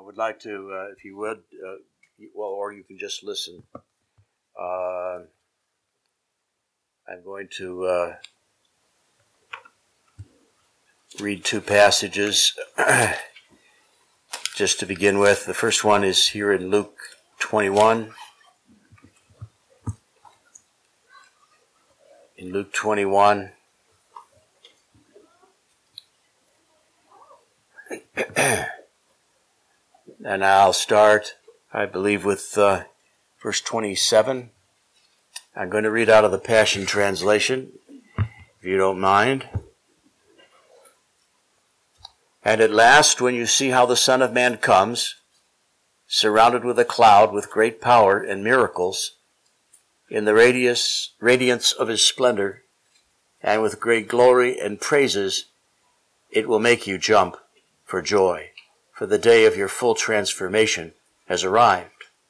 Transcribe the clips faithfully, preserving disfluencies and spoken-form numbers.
would like to, uh, if you would, uh, well, or you can just listen. Uh, I'm going to uh, read two passages just to begin with. The first one is here in Luke twenty-one. In Luke twenty-one, and I'll start, I believe, with uh, verse twenty-seven. I'm going to read out of the Passion Translation, if you don't mind. And at last, when you see how the Son of Man comes, surrounded with a cloud with great power and miracles, in the radius, radiance of his splendor, and with great glory and praises, it will make you jump for joy, for the day of your full transformation has arrived.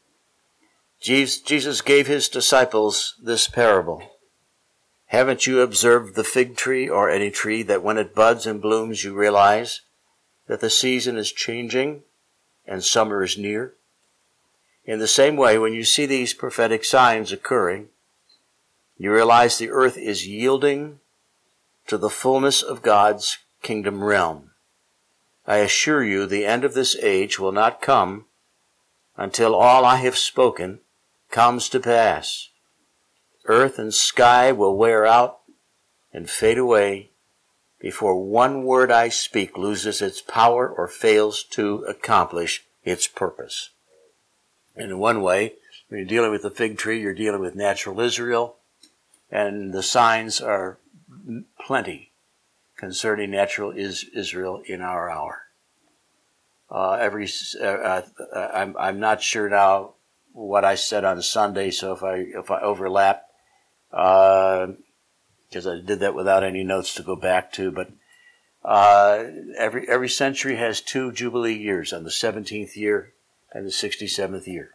Jesus gave his disciples this parable. Haven't you observed the fig tree or any tree that when it buds and blooms you realize that the season is changing and summer is near? In the same way, when you see these prophetic signs occurring, you realize the earth is yielding to the fullness of God's kingdom realm. I assure you, the end of this age will not come until all I have spoken comes to pass. Earth and sky will wear out and fade away before one word I speak loses its power or fails to accomplish its purpose. And in one way, when you're dealing with the fig tree, you're dealing with natural Israel, and the signs are plenty concerning natural is Israel in our hour. Uh, every, uh, uh, I'm, I'm not sure now what I said on Sunday, so if I if I overlap, because uh, I did that without any notes to go back to, but uh, every every century has two Jubilee years, on the seventeenth year and the sixty-seventh year.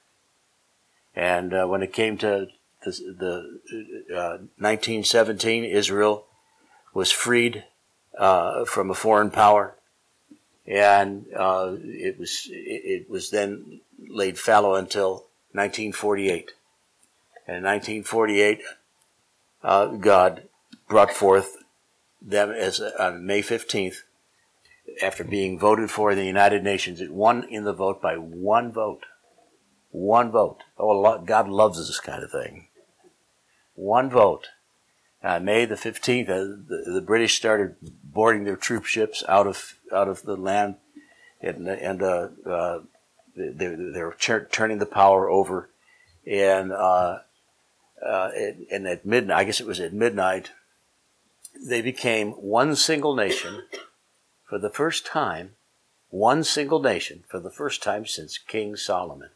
And uh, when it came to the, the uh, nineteen seventeen, Israel was freed uh, from a foreign power, and uh, it was it, it was then laid fallow until nineteen forty-eight. And in nineteen forty-eight, uh, God brought forth them as uh, on May fifteenth, after being voted for in the United Nations. It won in the vote by one vote. One vote. Oh, God loves this kind of thing. One vote. On May the fifteenth, uh, the, the British started boarding their troop ships out of out of the land, and, and uh, uh, they, they were turning the power over. And uh, uh, and at midnight, I guess it was at midnight, they became one single nation for the first time. One single nation for the first time since King Solomon.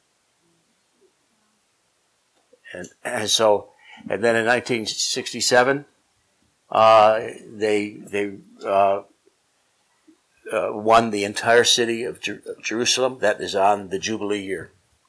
And, and so, and then in nineteen sixty-seven, uh, they they uh, uh, won the entire city of, Jer- of Jerusalem. That is on the Jubilee year.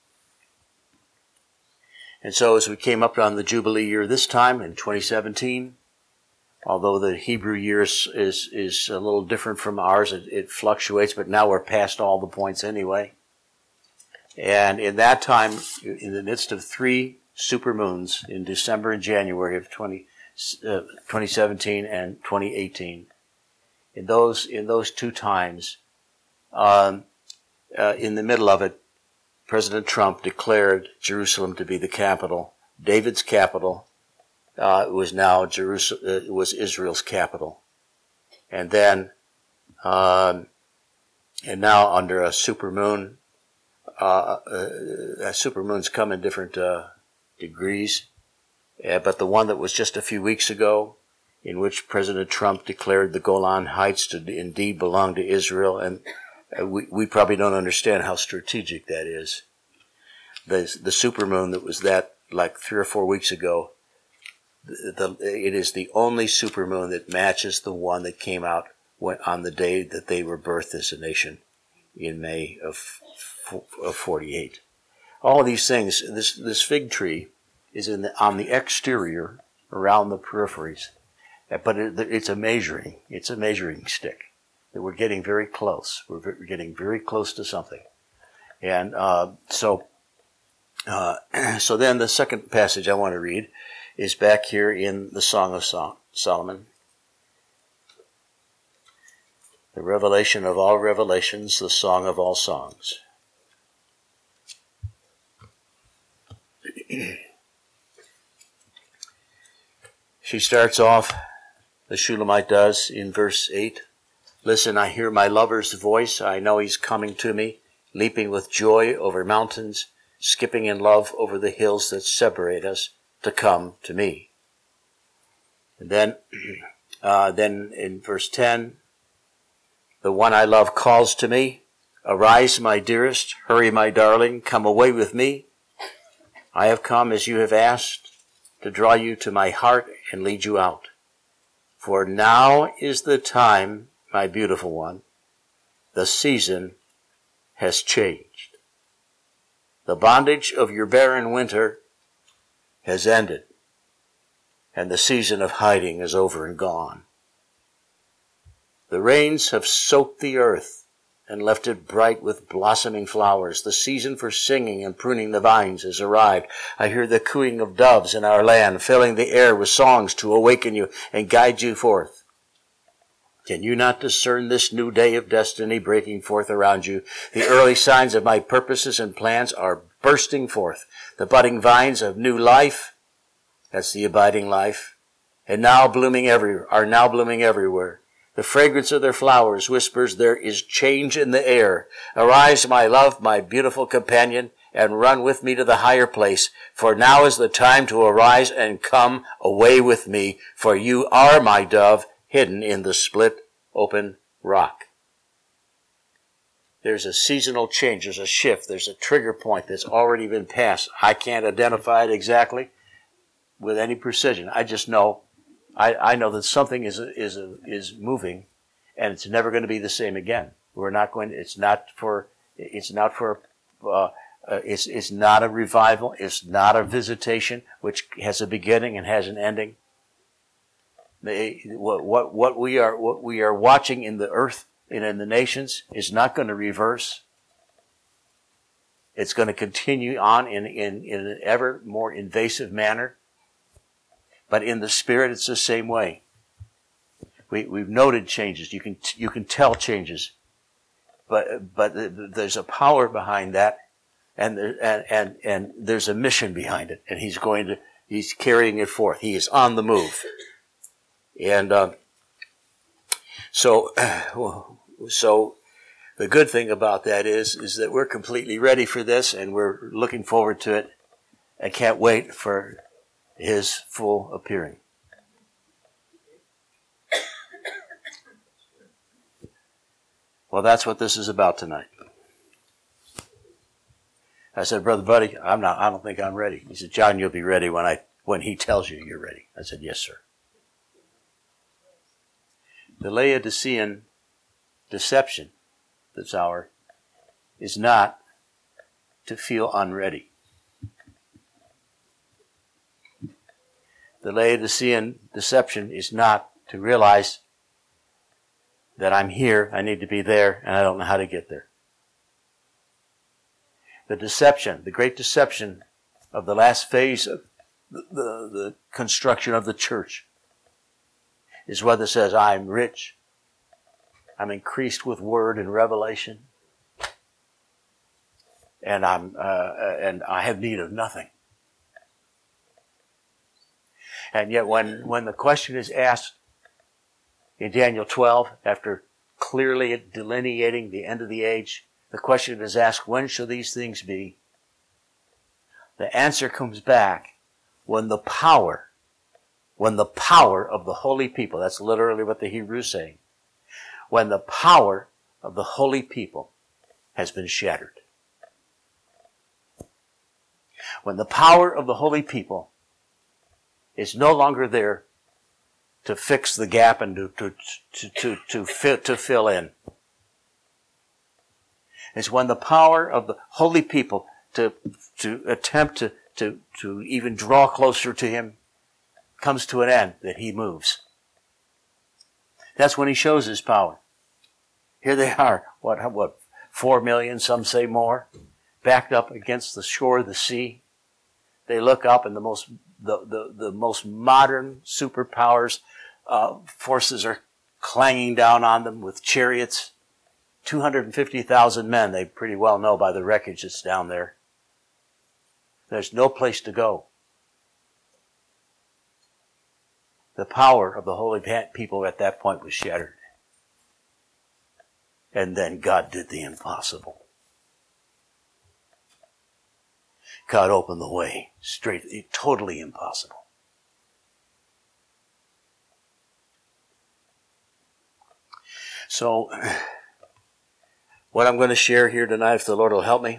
And so, as we came up on the Jubilee year this time in twenty seventeen, although the Hebrew year is is, is a little different from ours, it, it fluctuates. But now we're past all the points anyway. And in that time, in the midst of three supermoons in December and January of twenty, uh, twenty seventeen and twenty eighteen. In those in those two times, um, uh, in the middle of it, President Trump declared Jerusalem to be the capital. David's capital uh, was now Jerusalem. Uh, was Israel's capital, and then um, and now under a supermoon, uh, uh, supermoons come in different Uh, degrees, uh, but the one that was just a few weeks ago, in which President Trump declared the Golan Heights to indeed belong to Israel, and uh, we, we probably don't understand how strategic that is. The, the supermoon that was that like three or four weeks ago, the, the, it is the only supermoon that matches the one that came out when, on the day that they were birthed as a nation in May of, of forty-eight. All of these things, this this fig tree is in the, on the exterior, around the peripheries, but it, it's a measuring, it's a measuring stick. That we're getting very close. We're, we're getting very close to something. And uh, so, uh, so then the second passage I want to read is back here in the Song of Sol- Solomon. The revelation of all revelations, the song of all songs. She starts off, the Shulamite does, in verse eight. Listen, I hear my lover's voice. I know he's coming to me, leaping with joy over mountains, skipping in love over the hills that separate us to come to me. And then, uh, then in verse ten, the one I love calls to me, arise, my dearest, hurry, my darling, come away with me. I have come as you have asked, to draw you to my heart and lead you out. For now is the time, my beautiful one. The season has changed. The bondage of your barren winter has ended, and the season of hiding is over and gone. The rains have soaked the earth and left it bright with blossoming flowers. The season for singing and pruning the vines has arrived. I hear the cooing of doves in our land, filling the air with songs to awaken you and guide you forth. Can you not discern this new day of destiny breaking forth around you? The early signs of my purposes and plans are bursting forth. The budding vines of new life, that's the abiding life, and now blooming every, are now blooming everywhere. The fragrance of their flowers whispers there is change in the air. Arise, my love, my beautiful companion, and run with me to the higher place. For now is the time to arise and come away with me. For you are my dove, hidden in the split open rock. There's a seasonal change. There's a shift. There's a trigger point that's already been passed. I can't identify it exactly with any precision. I just know I, I know that something is is is moving, and it's never going to be the same again. We're not going. To, it's not for. It's not for. Uh, uh, it's it's not a revival. It's not a visitation, which has a beginning and has an ending. They, what what what we are what we are watching in the earth and in the nations is not going to reverse. It's going to continue on in in in an ever more invasive manner. But in the spirit, it's the same way. We, we've noted changes. You can you can tell changes, but but there's a power behind that, and and and and there's a mission behind it. And he's going to he's carrying it forth. He is on the move, and uh, so so the good thing about that is is that we're completely ready for this, and we're looking forward to it. I can't wait for his full appearing. Well, that's what this is about tonight. I said, Brother Buddy, I'm not, I don't think I'm ready. He said, John, you'll be ready when I, when he tells you you're ready. I said, yes, sir. The Laodicean deception that's our is not to feel unready. The Laodicean deception is not to realize that I'm here, I need to be there, and I don't know how to get there. The deception, the great deception of the last phase of the, the, the construction of the church is what it says, I'm rich, I'm increased with word and revelation, and I'm uh, and I have need of nothing. And yet when, when the question is asked in Daniel twelve, after clearly delineating the end of the age, the question is asked, when shall these things be? The answer comes back when the power, when the power of the holy people, that's literally what the Hebrew is saying, when the power of the holy people has been shattered. When the power of the holy people is no longer there to fix the gap and to to to to to, fit, to fill in. It's when the power of the holy people to to attempt to to to even draw closer to him comes to an end that he moves. That's when he shows his power. Here they are. What what? Four million, some say more. backed up against the shore of the sea. They look up and the most the, the, the most modern superpowers uh, forces are clanging down on them with chariots. two hundred fifty thousand men, they pretty well know by the wreckage that's down there. There's no place to go. The power of the holy people at that point was shattered. And then God did the impossible. God opened the way straight, totally impossible. So, what I'm going to share here tonight, if the Lord will help me,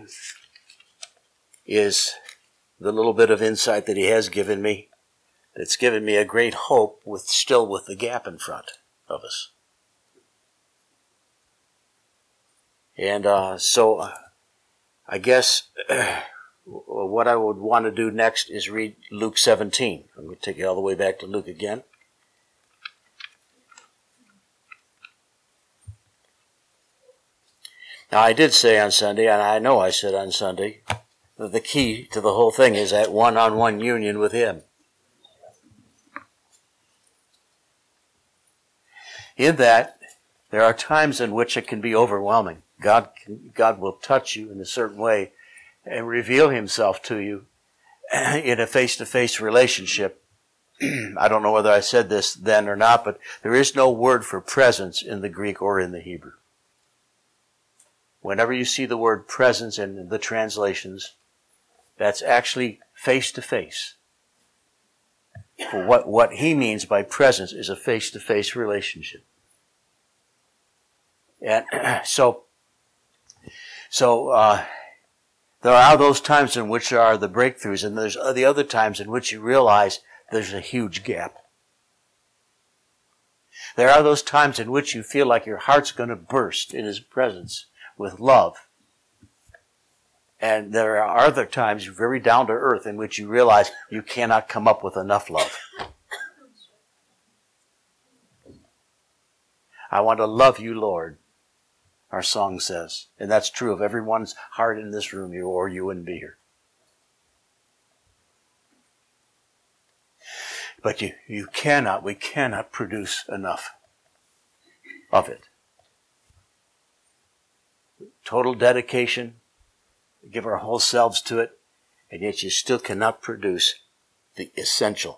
is the little bit of insight that He has given me. That's given me a great hope, with still with the gap in front of us. And uh, so, uh, I guess uh, what I would want to do next is read Luke seventeen. I'm going to take you all the way back to Luke again. Now, I did say on Sunday, and I know I said on Sunday, that the key to the whole thing is that one-on-one union with Him. In that, there are times in which it can be overwhelming. God can, God will touch you in a certain way and reveal Himself to you in a face-to-face relationship. I don't know whether I said this then or not, but there is no word for presence in the Greek or in the Hebrew. Whenever you see the word presence in the translations, that's actually face-to-face. For what, what he means by presence is a face-to-face relationship. And so, so uh, there are those times in which there are the breakthroughs, and there's the other times in which you realize there's a huge gap. There are those times in which you feel like your heart's going to burst in His presence with love. And there are other times, very down to earth, in which you realize you cannot come up with enough love. I want to love you, Lord, our song says. And that's true of everyone's heart in this room, you or you wouldn't be here. But you, you cannot, we cannot produce enough of it. Total dedication, give our whole selves to it, and yet you still cannot produce the essential.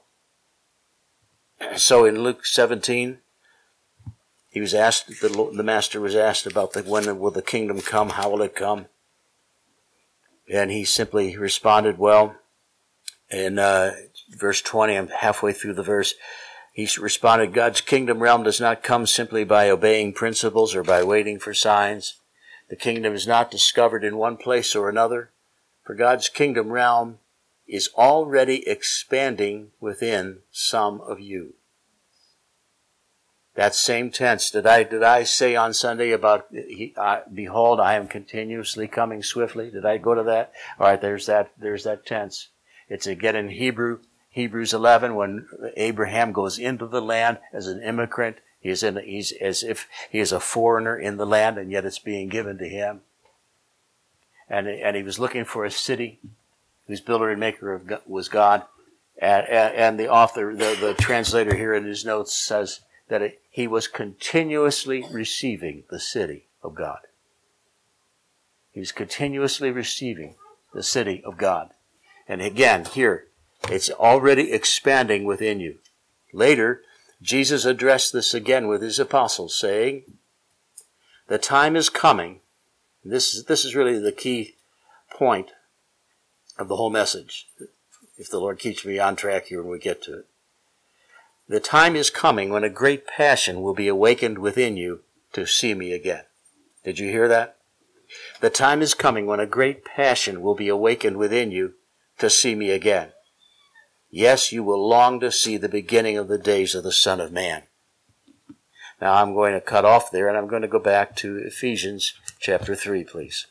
So in Luke seventeen, he was asked, the, the master was asked about the, when will the kingdom come, how will it come? And he simply responded, well, in uh, verse twenty, I'm halfway through the verse, he responded, God's kingdom realm does not come simply by obeying principles or by waiting for signs. The kingdom is not discovered in one place or another, for God's kingdom realm is already expanding within some of you. That same tense, did I did I say on Sunday about, he, uh, behold, I am continuously coming swiftly? Did I go to that? All right, there's that, there's that tense. It's again in Hebrew, Hebrews eleven, when Abraham goes into the land as an immigrant. He's in, he's as if he is a foreigner in the land, and yet it's being given to him. And, and he was looking for a city whose builder and maker of God, was God. And, and the author, the, the translator here in his notes says that it, he was continuously receiving the city of God. He was continuously receiving the city of God. And again, here, it's already expanding within you. Later, Jesus addressed this again with his apostles, saying, the time is coming. This is, this is really the key point of the whole message, if the Lord keeps me on track here when we get to it. The time is coming when a great passion will be awakened within you to see me again. Did you hear that? The time is coming when a great passion will be awakened within you to see me again. Yes, you will long to see the beginning of the days of the Son of Man. Now I'm going to cut off there, and I'm going to go back to Ephesians chapter three, please.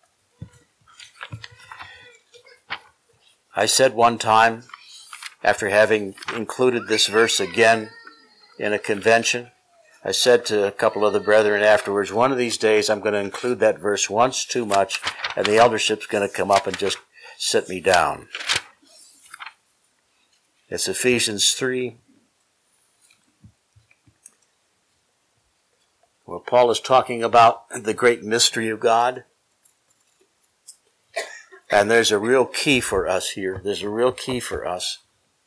I said one time, after having included this verse again in a convention, I said to a couple of the brethren afterwards, one of these days I'm going to include that verse once too much, and the eldership's going to come up and just sit me down. It's Ephesians three, where Paul is talking about the great mystery of God. And there's a real key for us here. There's a real key for us.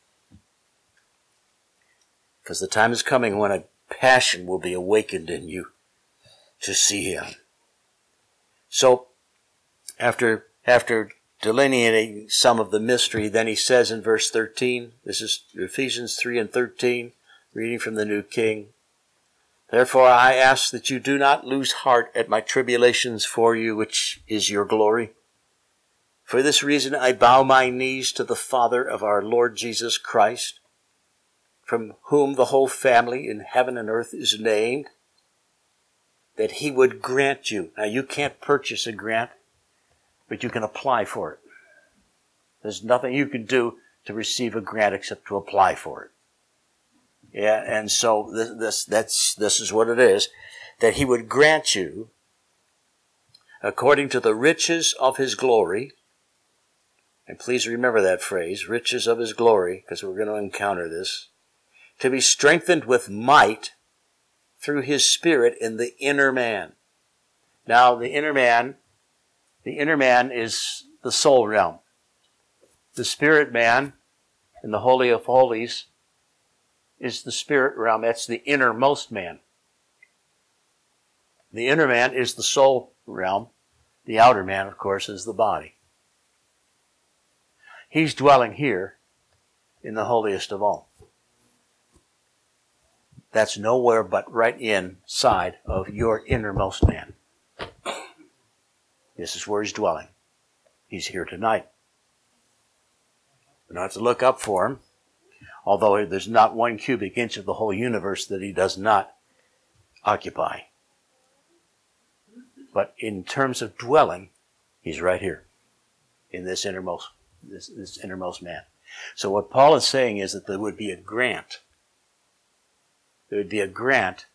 Because the time is coming when a passion will be awakened in you to see him. So, after, after delineating some of the mystery, then he says in verse thirteen, this is Ephesians three and thirteen, reading from the New King, "Therefore I ask that you do not lose heart at my tribulations for you, which is your glory. For this reason I bow my knees to the Father of our Lord Jesus Christ, from whom the whole family in heaven and earth is named, that he would grant you." Now you can't purchase a grant, but you can apply for it. There's nothing you can do to receive a grant except to apply for it. Yeah, and so this, this, that's, this is what it is, that he would grant you, according to the riches of his glory, and please remember that phrase, riches of his glory, because we're going to encounter this, to be strengthened with might through his Spirit in the inner man. Now, the inner man, the inner man is the soul realm. The spirit man in the Holy of Holies is the spirit realm. That's the innermost man. The inner man is the soul realm. The outer man, of course, is the body. He's dwelling here in the holiest of all. That's nowhere but right inside of your innermost man. This is where he's dwelling. He's here tonight. We don't have to look up for him, although there's not one cubic inch of the whole universe that he does not occupy. But in terms of dwelling, he's right here in this innermost, this, this innermost man. So what Paul is saying is that there would be a grant. There would be a grant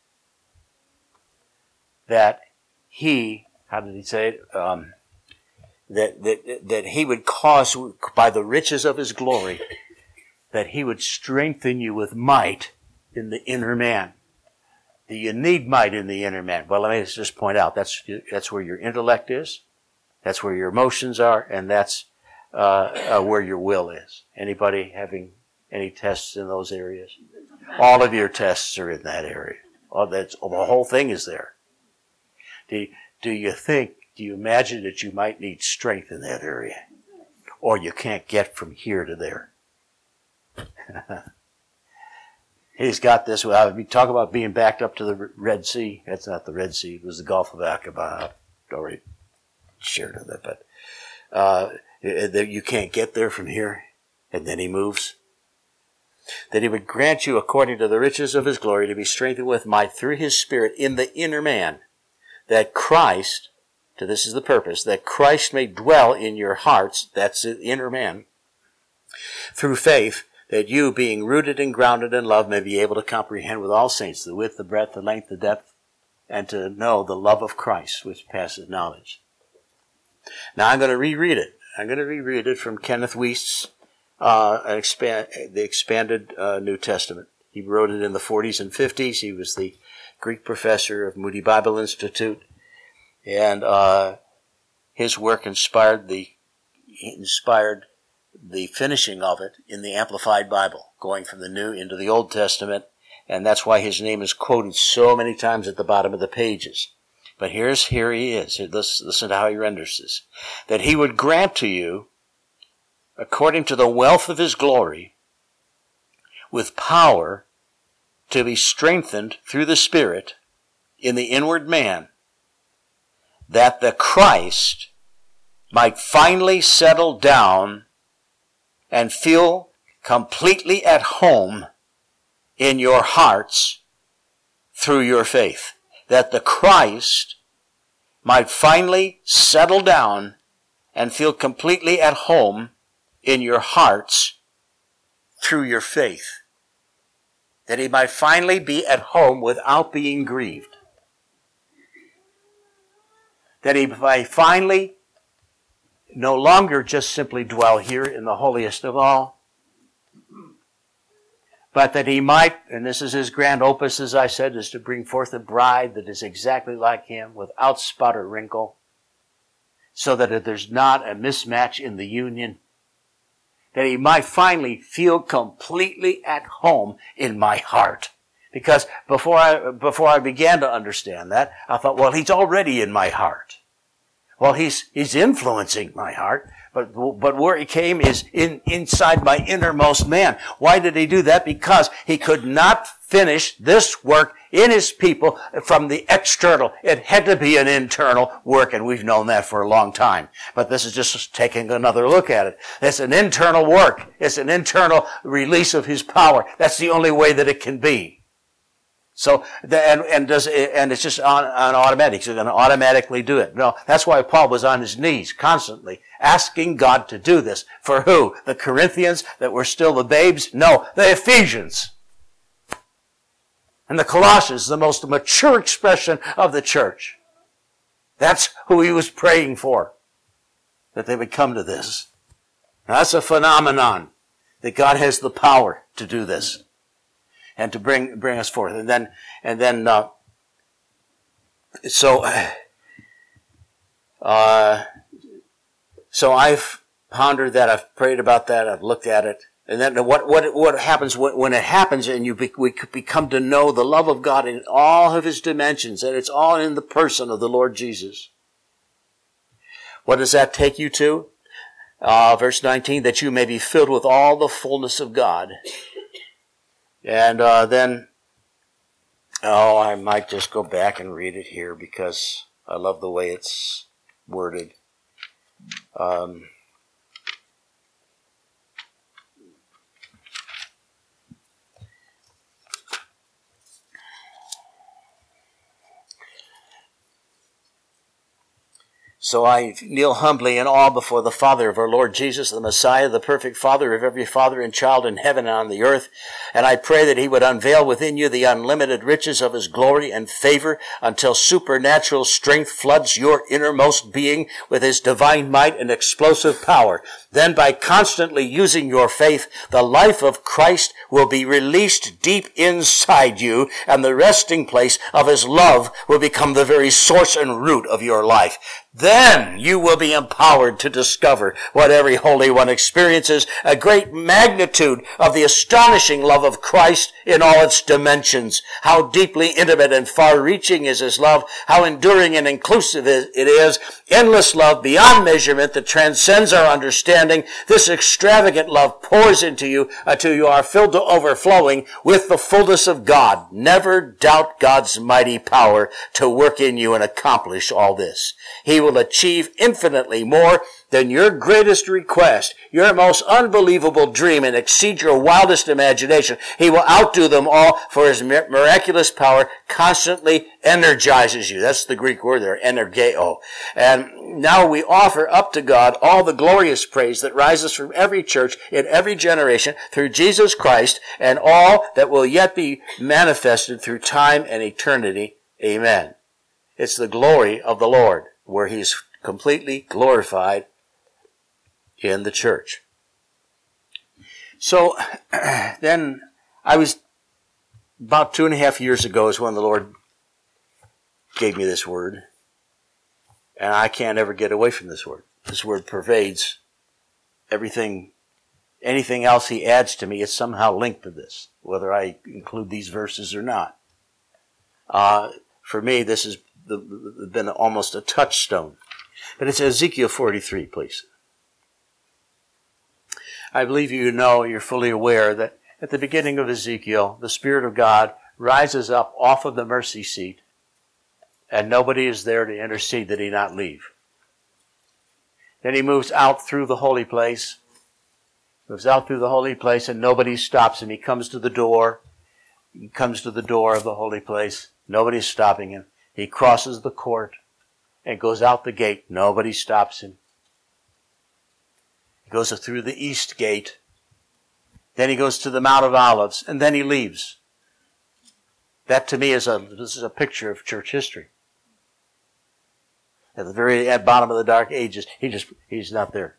that he, how did he say it? Um, that, that, that he would cause, by the riches of his glory, that he would strengthen you with might in the inner man. Do you need might in the inner man? Well, let me just point out, that's, that's where your intellect is, that's where your emotions are, and that's uh, uh, where your will is. Anybody having any tests in those areas? All of your tests are in that area. Oh, that's, oh, the whole thing is there. Do, do you think, do you imagine that you might need strength in that area? Or you can't get from here to there? He's got this. Well, we talk about being backed up to the Red Sea. That's not the Red Sea. It was the Gulf of Aqaba. I already shared with it, but uh, you can't get there from here. And then he moves. That he would grant you, according to the riches of his glory, to be strengthened with might through his Spirit in the inner man, that Christ, to this is the purpose, that Christ may dwell in your hearts, that's the inner man, through faith, that you, being rooted and grounded in love, may be able to comprehend with all saints the width, the breadth, the length, the depth, and to know the love of Christ, which passes knowledge. Now I'm going to reread it. I'm going to reread it from Kenneth Wuest's uh, expand, the expanded uh, New Testament. He wrote it in the forties and fifties. He was the Greek professor of Moody Bible Institute, and uh, his work inspired the inspired the finishing of it in the Amplified Bible, going from the New into the Old Testament, and that's why his name is quoted so many times at the bottom of the pages. But here's here he is. Listen, listen to how he renders this. That he would grant to you, according to the wealth of his glory, with power to be strengthened through the Spirit in the inward man, that the Christ might finally settle down and feel completely at home in your hearts through your faith. That the Christ might finally settle down and feel completely at home in your hearts through your faith. that he might finally be at home without being grieved. That he might finally no longer just simply dwell here in the holiest of all, but that he might, and this is his grand opus, as I said, is to bring forth a bride that is exactly like him, without spot or wrinkle, so that there's not a mismatch in the union, that he might finally feel completely at home in my heart. Because before I, before I began to understand that, I thought, well, he's already in my heart. Well, he's, he's influencing my heart, but, but where he came is in, inside my innermost man. Why did he do that? Because he could not finish this work in his people from the external. It had to be an internal work, and we've known that for a long time. But this is just taking another look at it. It's an internal work. It's an internal release of his power. That's the only way that it can be. So, and, and does, and it's just on, on automatic. He's going to automatically do it. No, that's why Paul was on his knees constantly, asking God to do this. For who? The Corinthians that were still the babes? No, the Ephesians. And the Colossians, the most mature expression of the church. That's who he was praying for, that they would come to this. Now, that's a phenomenon, that God has the power to do this and to bring bring us forth. And then, and then, uh, so, uh, so I've pondered that, I've prayed about that, I've looked at it. And then what, what, what happens when, when it happens and you be, we become to know the love of God in all of his dimensions, and it's all in the person of the Lord Jesus. What does that take you to? Uh, verse nineteen, that you may be filled with all the fullness of God. And uh, then, oh, I might just go back and read it here because I love the way it's worded. Um, So I kneel humbly in awe before the Father of our Lord Jesus, the Messiah, the perfect Father of every father and child in heaven and on the earth. And I pray that he would unveil within you the unlimited riches of his glory and favor until supernatural strength floods your innermost being with his divine might and explosive power. Then by constantly using your faith, the life of Christ will be released deep inside you, and the resting place of his love will become the very source and root of your life. Then you will be empowered to discover what every Holy One experiences, a great magnitude of the astonishing love of Christ in all its dimensions. How deeply intimate and far-reaching is his love, how enduring and inclusive it is, endless love beyond measurement that transcends our understanding. This extravagant love pours into you until you are filled to overflowing with the fullness of God. Never doubt God's mighty power to work in you and accomplish all this. He will achieve infinitely more than your greatest request, your most unbelievable dream, and exceed your wildest imagination. He will outdo them all, for his miraculous power constantly energizes you. That's the Greek word there, energeo. And now we offer up to God all the glorious praise that rises from every church in every generation through Jesus Christ, and all that will yet be manifested through time and eternity. Amen. It's the glory of the Lord, where he's completely glorified in the church. So then I was, about two and a half years ago is when the Lord gave me this word. And I can't ever get away from this word. This word pervades everything, anything else he adds to me is somehow linked to this, whether I include these verses or not. Uh, for me, this has been almost a touchstone. But it's Ezekiel forty-three, please. I believe you know, you're fully aware that at the beginning of Ezekiel, the Spirit of God rises up off of the mercy seat, and nobody is there to intercede that he not leave. Then he moves out through the holy place, moves out through the holy place, and nobody stops him. He comes to the door. He comes to the door of the holy place. Nobody's stopping him. He crosses the court and goes out the gate. Nobody stops him. He goes through the east gate. Then he goes to the Mount of Olives, and then he leaves. That to me is a, this is a picture of church history. At the very at bottom of the dark ages, he just, he's not there.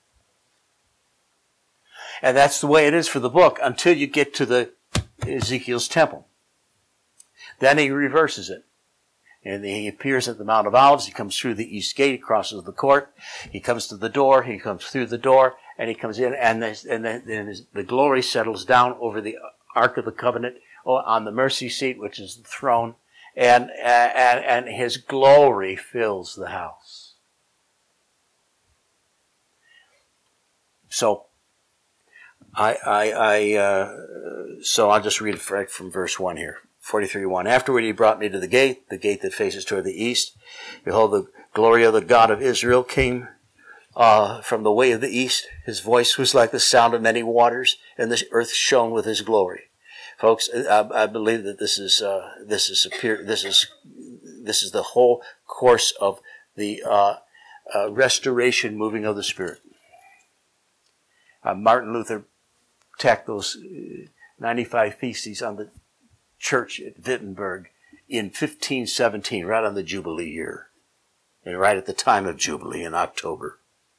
And that's the way it is for the book until you get to the Ezekiel's temple. Then he reverses it. And he appears at the Mount of Olives. He comes through the east gate. He crosses the court. He comes to the door. He comes through the door. And he comes in. And, the, and, the, and the glory settles down over the Ark of the Covenant on the mercy seat, which is the throne. And, and, and his glory fills the house. So, I, I, I, uh, so I'll just read it right from verse one here. forty-three one. Afterward he brought me to the gate, the gate that faces toward the east. Behold, the glory of the God of Israel came uh, from the way of the east. His voice was like the sound of many waters, and the earth shone with his glory. Folks, I, I believe that this is uh, this is appear, this is this is the whole course of the uh, uh, restoration, moving of the Spirit. Uh, Martin Luther tacked those ninety-five Theses on the church at Wittenberg in fifteen seventeen, right on the Jubilee year, and right at the time of Jubilee in October.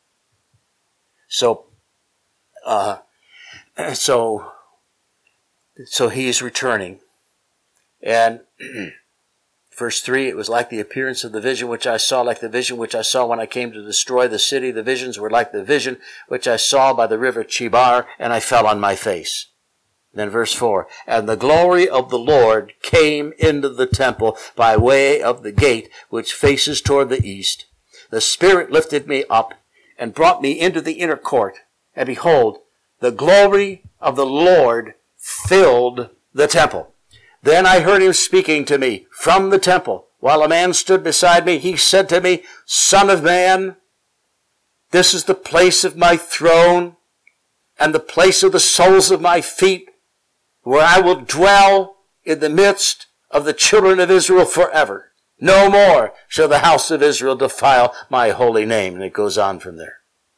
So, uh, so, so he is returning, and verse three, it was like the appearance of the vision which I saw, like the vision which I saw when I came to destroy the city. The visions were like the vision which I saw by the river Chebar, and I fell on my face. Then verse four, and the glory of the Lord came into the temple by way of the gate which faces toward the east. The Spirit lifted me up and brought me into the inner court. And behold, the glory of the Lord filled the temple. Then I heard him speaking to me from the temple. While a man stood beside me, he said to me, Son of man, this is the place of my throne and the place of the soles of my feet, where I will dwell in the midst of the children of Israel forever. No more shall the house of Israel defile my holy name. And it goes on from there.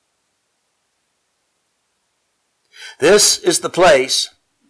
This is the place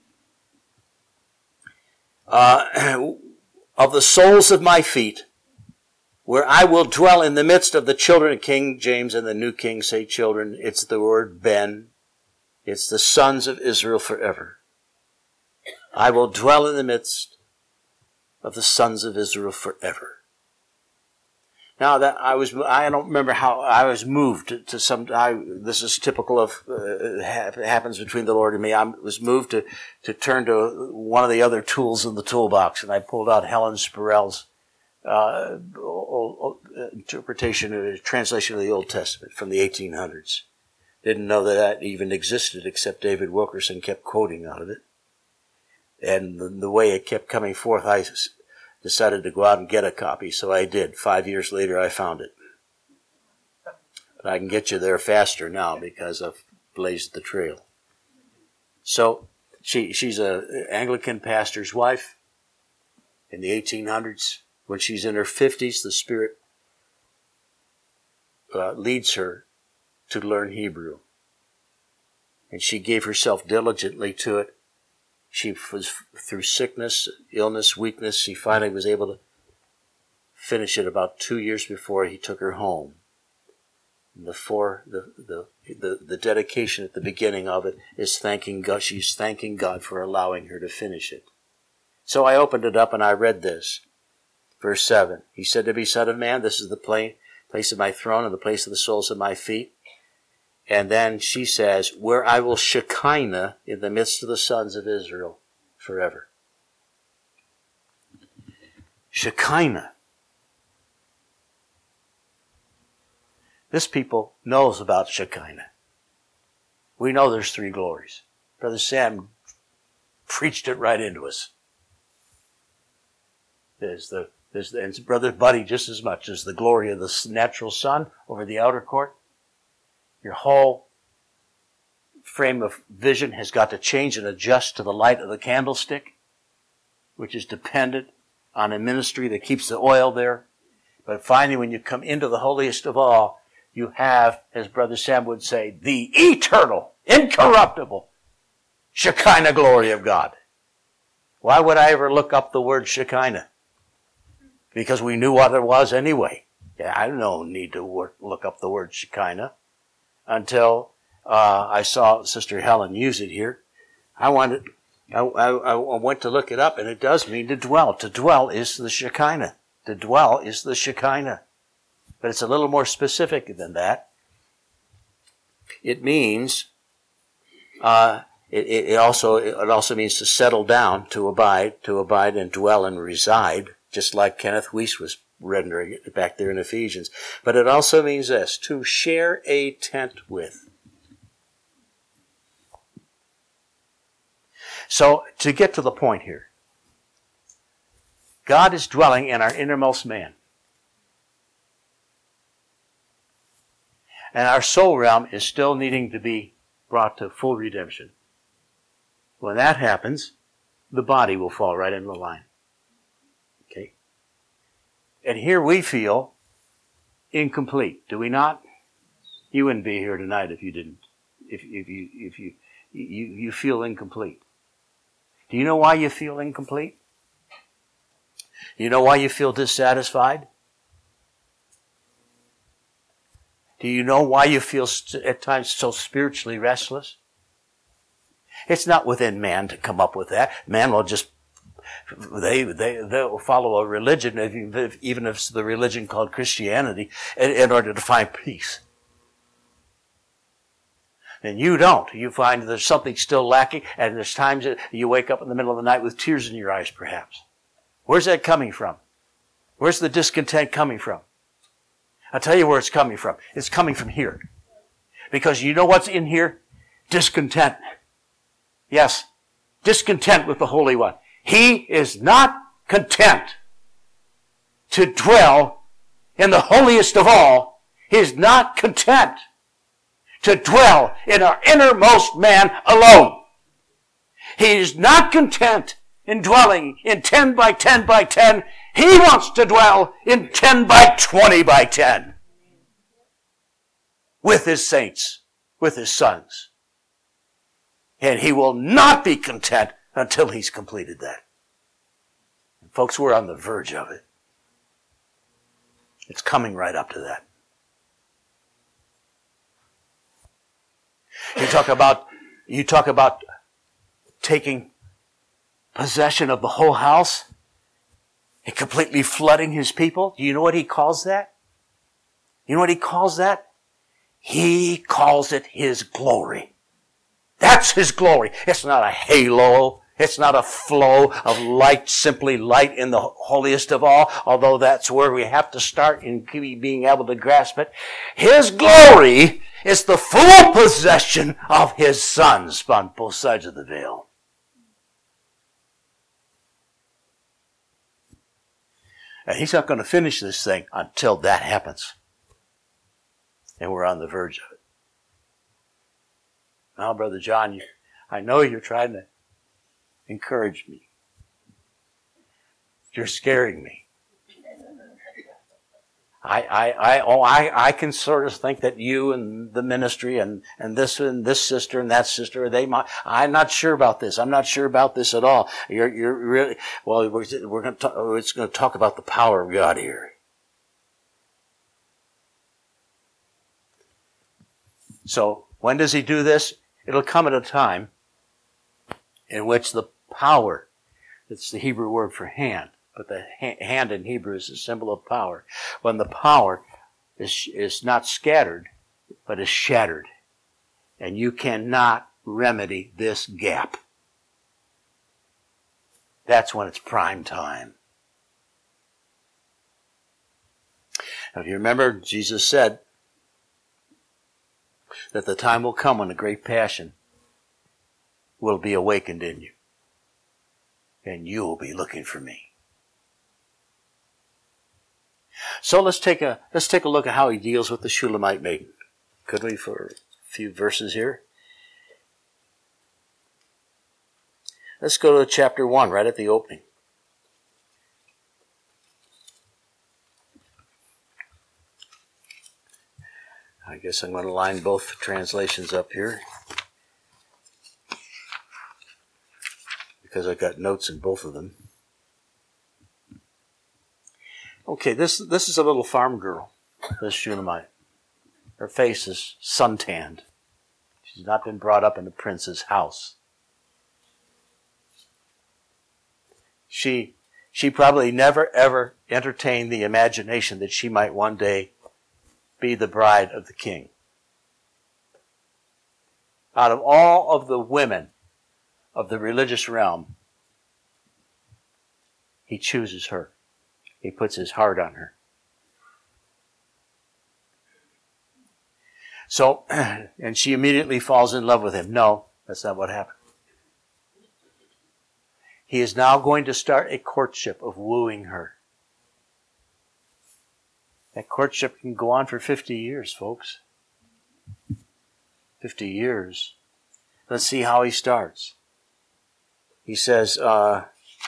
uh, of the soles of my feet, where I will dwell in the midst of the children. King James and the New King say children. It's the word ben. It's the sons of Israel forever. I will dwell in the midst of the sons of Israel forever. Now that I was, I don't remember how I was moved to, to some. I, this is typical of uh, happens between the Lord and me. I was moved to to turn to one of the other tools in the toolbox, and I pulled out Helen Spurrell's uh, interpretation, or translation of the Old Testament from the eighteen hundreds. Didn't know that that even existed, except David Wilkerson kept quoting out of it. And the, the way it kept coming forth, I decided to go out and get a copy, so I did. Five years later, I found it. But I can get you there faster now because I've blazed the trail. So she she's a Anglican pastor's wife in the eighteen hundreds. When she's in her fifties, the Spirit uh, leads her to learn Hebrew. And she gave herself diligently to it. She was, through sickness, illness, weakness, she finally was able to finish it about two years before he took her home. And the, four, the, the, the, the dedication at the beginning of it is thanking God. She's thanking God for allowing her to finish it. So I opened it up and I read this. Verse seven. He said to me, Son of man, this is the plain, place of my throne and the place of the soles of my feet. And then she says, where I will Shekinah in the midst of the sons of Israel forever. Shekinah. This people knows about Shekinah. We know there's three glories. Brother Sam preached it right into us. There's the, there's the, and Brother Buddy just as much as the glory of the natural sun over the outer court. Your whole frame of vision has got to change and adjust to the light of the candlestick, which is dependent on a ministry that keeps the oil there. But finally, when you come into the holiest of all, you have, as Brother Sam would say, the eternal, incorruptible Shekinah glory of God. Why would I ever look up the word Shekinah? Because we knew what it was anyway. Yeah, I don't need to work, look up the word Shekinah until uh, I saw Sister Helen use it here. I wanted, I, I, I went to look it up, and it does mean to dwell. To dwell is the Shekinah. To dwell is the Shekinah. But it's a little more specific than that. It means, uh, it, it also it also means to settle down, to abide, to abide and dwell and reside, just like Kenneth Weiss was rendering it back there in Ephesians. But it also means this, to share a tent with. So, to get to the point here, God is dwelling in our innermost man. And our soul realm is still needing to be brought to full redemption. When that happens, the body will fall right in the line. Okay? And here we feel incomplete, do we not? You wouldn't be here tonight if you didn't. If, if you if you, you you feel incomplete. Do you know why you feel incomplete? Do you know why you feel dissatisfied? Do you know why you feel st- at times so spiritually restless? It's not within man to come up with that. Man will just, they they they'll follow a religion, even if it's the religion called Christianity, in, in order to find peace. And you don't. You find there's something still lacking, and there's times that you wake up in the middle of the night with tears in your eyes, perhaps. Where's that coming from? Where's the discontent coming from? I'll tell you where it's coming from. It's coming from here. Because you know what's in here? Discontent. Yes, discontent with the Holy One. He is not content to dwell in the holiest of all. He is not content to dwell in our innermost man alone. He is not content in dwelling in ten by ten by ten. He wants to dwell in ten by twenty by ten. With his saints, with his sons. And he will not be content until he's completed that. And folks, we're on the verge of it. It's coming right up to that. You talk about, you talk about taking possession of the whole house and completely flooding his people. Do you know what he calls that? You know what he calls that? He calls it his glory. That's his glory. It's not a halo. It's not a flow of light, simply light in the holiest of all, although that's where we have to start in being able to grasp it. His glory is the full possession of his sons on both sides of the veil. And he's not going to finish this thing until that happens. And we're on the verge of it. Now, Brother John, you, I know you're trying to encourage me. You're scaring me. I, I, I, oh, I, I can sort of think that you and the ministry and, and this and this sister and that sister, they might, I'm not sure about this. I'm not sure about this at all. You're, you're really, well, we're, we're going to talk, it's going to talk about the power of God here. So, when does he do this? It'll come at a time in which the power, it's the Hebrew word for hand, but the hand in Hebrew is a symbol of power. When the power is, is not scattered, but is shattered. And you cannot remedy this gap. That's when it's prime time. Now, if you remember, Jesus said that the time will come when a great passion will be awakened in you. And you will be looking for me. So let's take a let's take a look at how he deals with the Shulamite maiden. Could we, for a few verses here? Let's go to chapter one, right at the opening. I guess I'm going to line both translations up here, because I got notes in both of them. Okay, this this is a little farm girl, this Shunammite. Her face is suntanned. She's not been brought up in a prince's house. She she probably never ever entertained the imagination that she might one day be the bride of the king. Out of all of the women of the religious realm, he chooses her. He puts his heart on her. So, and she immediately falls in love with him. No, that's not what happened. He is now going to start a courtship of wooing her. That courtship can go on for fifty years, folks. fifty years. Let's see how he starts. He says, uh,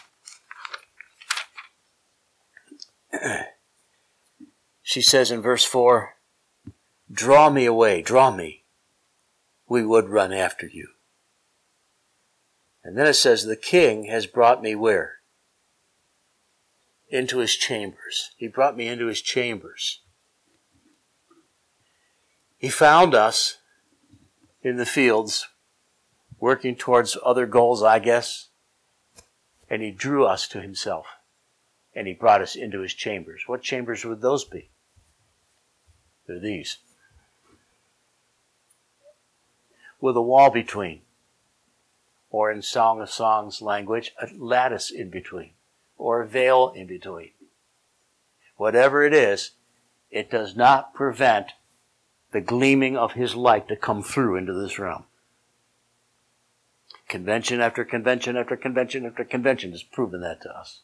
she says in verse four, draw me away, draw me. We would run after you. And then it says, the king has brought me where? Into his chambers. He brought me into his chambers. He found us in the fields, working towards other goals, I guess, and he drew us to himself, and he brought us into his chambers. What chambers would those be? They're these. With a wall between, or in Song of Songs language, a lattice in between, or a veil in between. Whatever it is, it does not prevent the gleaming of his light to come through into this realm. Convention after convention after convention after convention has proven that to us.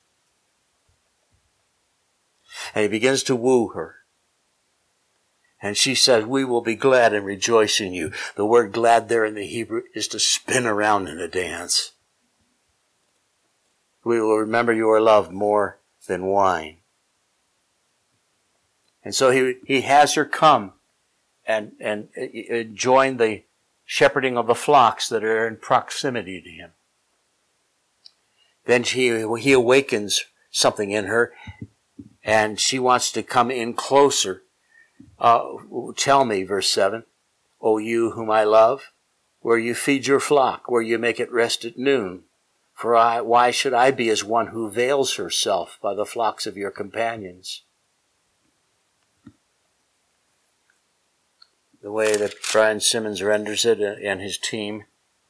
And he begins to woo her. And she says, we will be glad and rejoice in you. The word glad there in the Hebrew is to spin around in a dance. We will remember your love more than wine. And so he, he has her come and, and join the shepherding of the flocks that are in proximity to him. Then she, he awakens something in her, and she wants to come in closer. Uh, tell me, verse seven, O you whom I love, where you feed your flock, where you make it rest at noon. For I, why should I be as one who veils herself by the flocks of your companions? The way that Brian Simmons renders it and his team.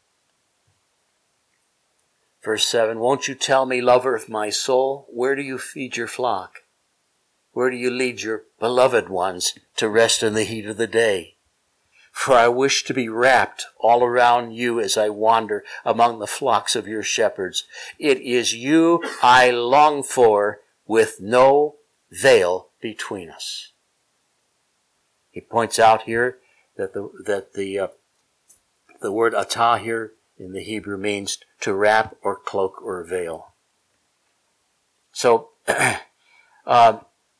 Verse seven, won't you tell me, lover of my soul, where do you feed your flock? Where do you lead your beloved ones to rest in the heat of the day? For I wish to be wrapped all around you as I wander among the flocks of your shepherds. It is you I long for, with no veil between us. He points out here that the that the uh, the word atah here in the Hebrew means to wrap or cloak or veil. So uh,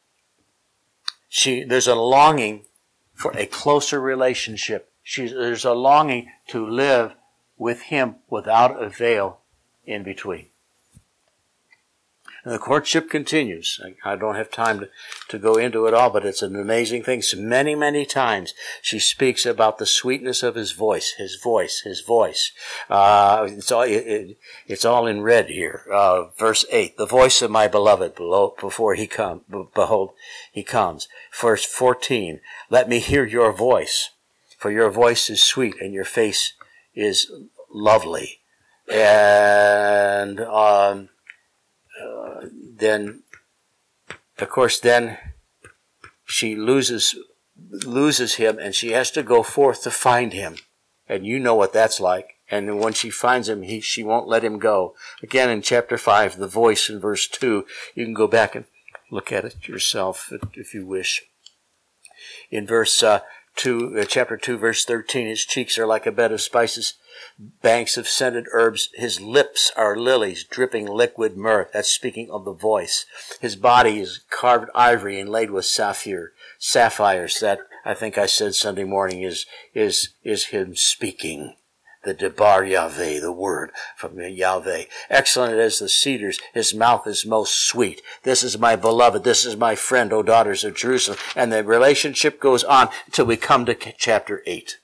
she there's a longing for a closer relationship. She, there's a longing to live with him without a veil in between. And the courtship continues. I, I don't have time to, to go into it all, but it's an amazing thing. So many, many times she speaks about the sweetness of his voice, his voice, his voice. Uh, it's all, it, it, it's all in red here. Uh, verse eight, the voice of my beloved below, before he come, behold, he comes. Verse fourteen, let me hear your voice, for your voice is sweet and your face is lovely. And, um, Uh, then, of course, then she loses loses him, and she has to go forth to find him. And you know what that's like. And when she finds him, he, she won't let him go. Again, in chapter five, the voice in verse two, you can go back and look at it yourself if, if you wish. In verse uh, two, uh, chapter two, verse thirteen, his cheeks are like a bed of spices, banks of scented herbs. His lips are lilies, dripping liquid myrrh. That's speaking of the voice. His body is carved ivory inlaid with sapphire, sapphires. That, I think I said Sunday morning, is is is him speaking. The Debar Yahweh, the word from Yahweh. Excellent as the cedars, his mouth is most sweet. This is my beloved, this is my friend, O daughters of Jerusalem. And the relationship goes on until we come to chapter eight.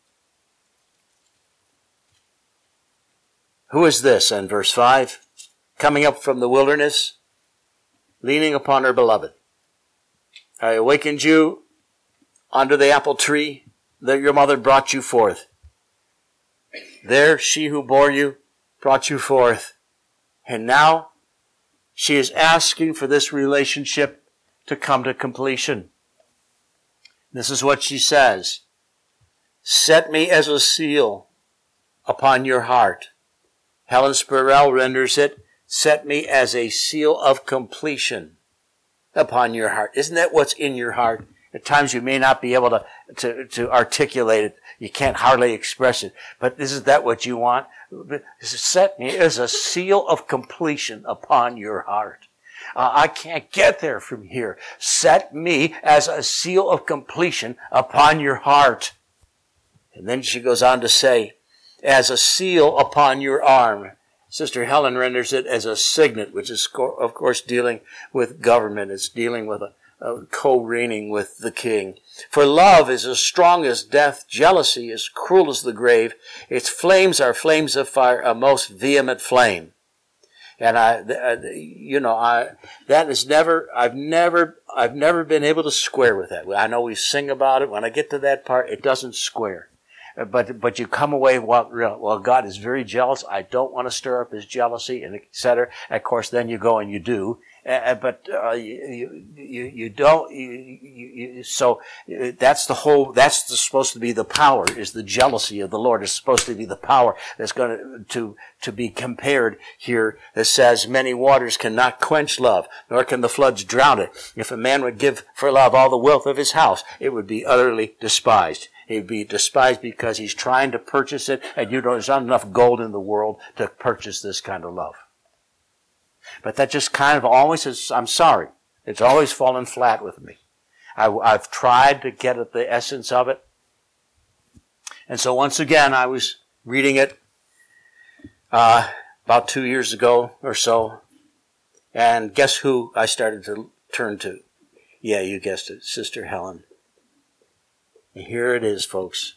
Who is this in verse five? Coming up from the wilderness, leaning upon her beloved. I awakened you under the apple tree that your mother brought you forth. There she who bore you brought you forth. And now she is asking for this relationship to come to completion. This is what she says. Set me as a seal upon your heart. Helen Spurrell renders it, set me as a seal of completion upon your heart. Isn't that what's in your heart? At times you may not be able to, to, to articulate it. You can't hardly express it. But isn't that what you want? Set me as a seal of completion upon your heart. Uh, I can't get there from here. Set me as a seal of completion upon your heart. And then she goes on to say, as a seal upon your arm. Sister Helen renders it as a signet, which is, of course, dealing with government. It's dealing with a, a co-reigning with the king. For love is as strong as death. Jealousy is cruel as the grave. Its flames are flames of fire, a most vehement flame. And I, you know, I, that is never, I've never, I've never been able to square with that. I know we sing about it. When I get to that part, it doesn't square. But but you come away, well, well, God is very jealous. I don't want to stir up his jealousy, and et cetera. Of course, then you go and you do. Uh, but uh, you, you you don't. You, you, you, so that's the whole. That's the, supposed to be the power. Is the jealousy of the Lord is supposed to be the power that's going to to to be compared here. That says many waters cannot quench love, nor can the floods drown it. If a man would give for love all the wealth of his house, it would be utterly despised. He'd be despised because he's trying to purchase it, and you know there's not enough gold in the world to purchase this kind of love. But that just kind of always is, I'm sorry, it's always fallen flat with me. I, I've tried to get at the essence of it. And so once again, I was reading it uh, about two years ago or so, and guess who I started to turn to? Yeah, you guessed it, Sister Helen. And here it is, folks.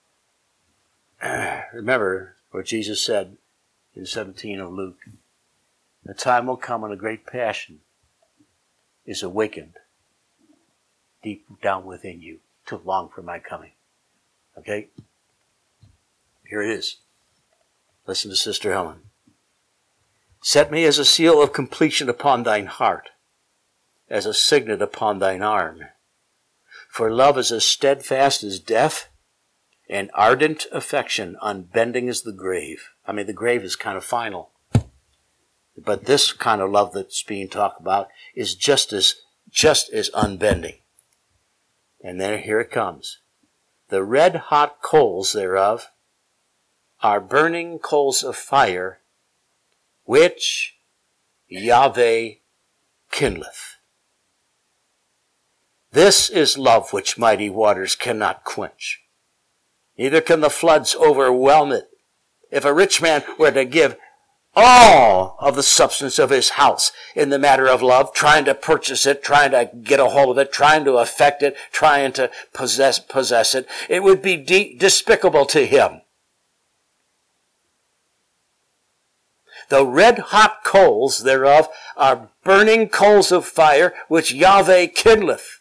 Remember what Jesus said in seventeen of Luke. The time will come when a great passion is awakened deep down within you to long for my coming. Okay? Here it is. Listen to Sister Helen. Set me as a seal of completion upon thine heart, as a signet upon thine arm. For love is as steadfast as death, and ardent affection unbending as the grave. I mean, the grave is kind of final. But this kind of love that's being talked about is just as, just as unbending. And then here it comes. The red hot coals thereof are burning coals of fire, which Yahweh kindleth. This is love which mighty waters cannot quench. Neither can the floods overwhelm it. If a rich man were to give all of the substance of his house in the matter of love, trying to purchase it, trying to get a hold of it, trying to affect it, trying to possess possess it, it would be de- despicable to him. The red hot coals thereof are burning coals of fire, which Yahweh kindleth.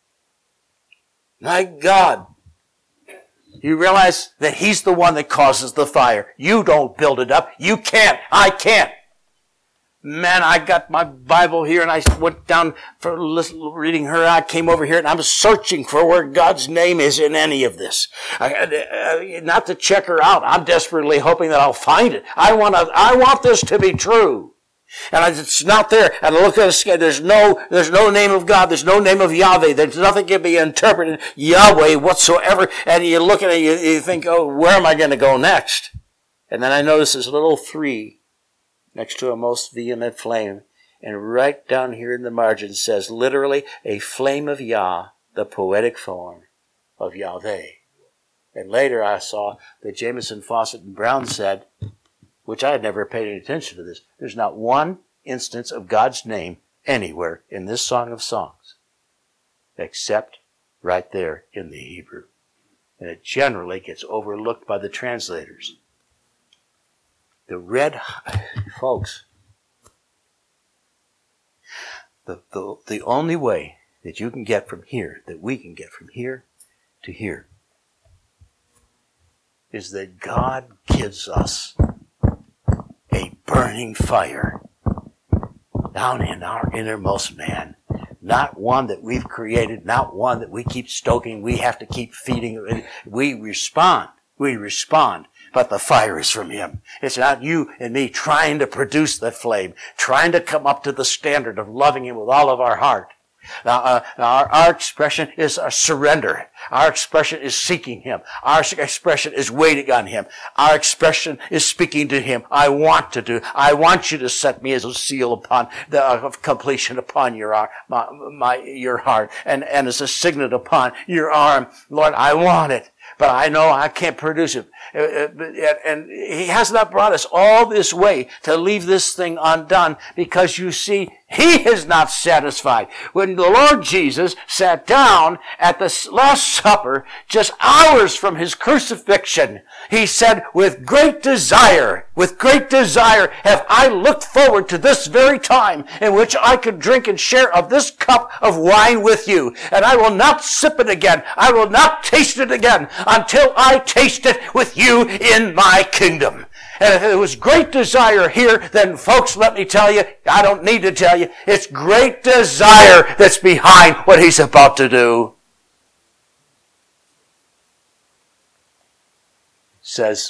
My God. You realize that he's the one that causes the fire. You don't build it up. You can't. I can't. Man, I got my Bible here and I went down for reading her. I came over here and I'm searching for where God's name is in any of this. I, uh, not to check her out. I'm desperately hoping that I'll find it. I want to, I want this to be true. And it's not there. And I look at the sky. There's no, there's no name of God. There's no name of Yahweh. There's nothing can be interpreted Yahweh whatsoever. And you look at it, you, you think, oh, where am I going to go next? And then I notice this little three next to a most vehement flame. And right down here in the margin says literally a flame of Yah, the poetic form of Yahweh. And later I saw that Jameson, Fawcett, and Brown said, which I had never paid any attention to this, there's not one instance of God's name anywhere in this Song of Songs except right there in the Hebrew. And it generally gets overlooked by the translators. The red, folks, the, the, the only way that you can get from here, that we can get from here to here, is that God gives us a burning fire down in our innermost man. Not one that we've created, not one that we keep stoking, we have to keep feeding. We respond, we respond, but the fire is from Him. It's not you and me trying to produce the flame, trying to come up to the standard of loving Him with all of our heart. Now, uh, our, our expression is a surrender. Our expression is seeking Him. Our expression is waiting on Him. Our expression is speaking to Him. I want to do. I want you to set me as a seal upon the uh, completion upon your arm, my, my your heart, and and as a signet upon your arm. Lord, I want it, but I know I can't produce it. And He has not brought us all this way to leave this thing undone, because you see, He is not satisfied. When the Lord Jesus sat down at the Last Supper, just hours from His crucifixion, He said, with great desire, with great desire have I looked forward to this very time in which I could drink and share of this cup of wine with you. And I will not sip it again. I will not taste it again until I taste it with you in my kingdom. And if it was great desire here, then folks, let me tell you, I don't need to tell you, it's great desire that's behind what He's about to do. Says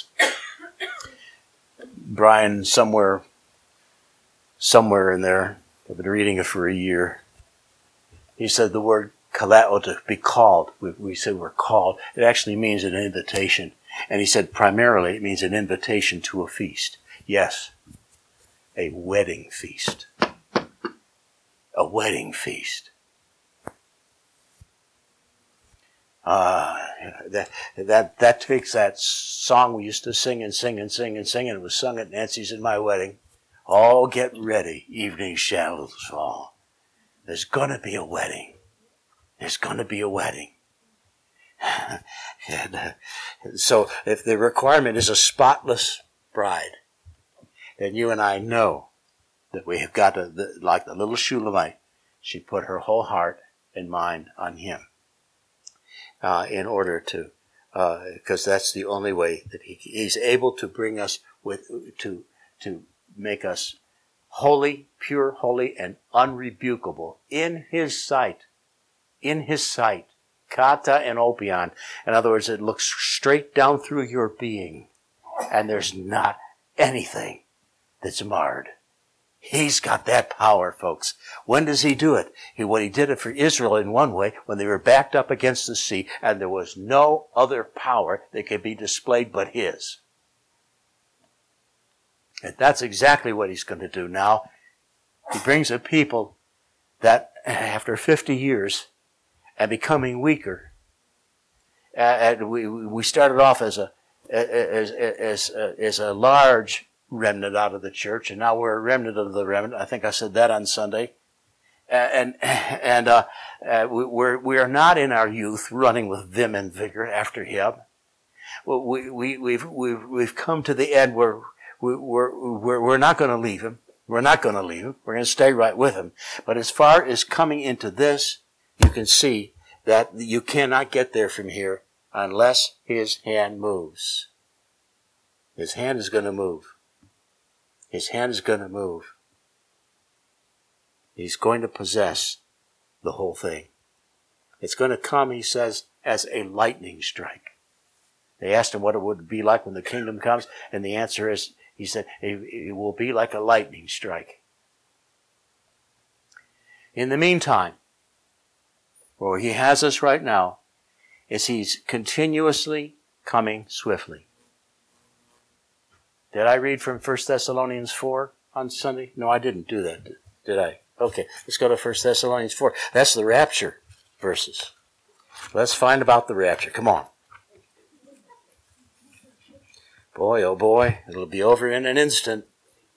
Brian somewhere, somewhere in there, I've been reading it for a year. He said the word kaleo, to be called, we, we say we're called, it actually means an invitation. And he said primarily it means an invitation to a feast. Yes, a wedding feast. A wedding feast. Uh, that, that, that takes that song we used to sing and sing and sing and sing, and it was sung at Nancy's and my wedding. All get ready, evening shadows fall. There's gonna be a wedding. There's gonna be a wedding. And, uh, so if the requirement is a spotless bride, then you and I know that we have got to, the, like the little Shulamite, she put her whole heart and mind on Him uh, in order to, because uh, that's the only way that he, He's able to bring us with, to, to make us holy, pure, holy, and unrebukable in His sight. In His sight. Kata and opion. In other words, it looks straight down through your being, and there's not anything that's marred. He's got that power, folks. When does He do it? He, when He did it for Israel in one way, when they were backed up against the sea, and there was no other power that could be displayed but His. And that's exactly what He's going to do now. He brings a people that, after fifty years, and becoming weaker. Uh, and we we started off as a as as as a large remnant out of the church, and now we're a remnant of the remnant. I think I said that on Sunday. Uh, and and uh, uh, we, we're we are not in our youth running with vim and vigor after Him. Well, we we we've we've we've come to the end where we, we're we're we're not going to leave Him. We're not going to leave Him. We're going to stay right with Him. But as far as coming into this, you can see that you cannot get there from here unless His hand moves. His hand is going to move. His hand is going to move. He's going to possess the whole thing. It's going to come, He says, as a lightning strike. They asked Him what it would be like when the kingdom comes, and the answer is, He said, it will be like a lightning strike. In the meantime, where He has us right now is He's continuously coming swiftly. Did I read from First Thessalonians four on Sunday? No, I didn't do that, did I? Okay, let's go to First Thessalonians four. That's the rapture verses. Let's find about the rapture. Come on. Boy, oh boy, it'll be over in an instant.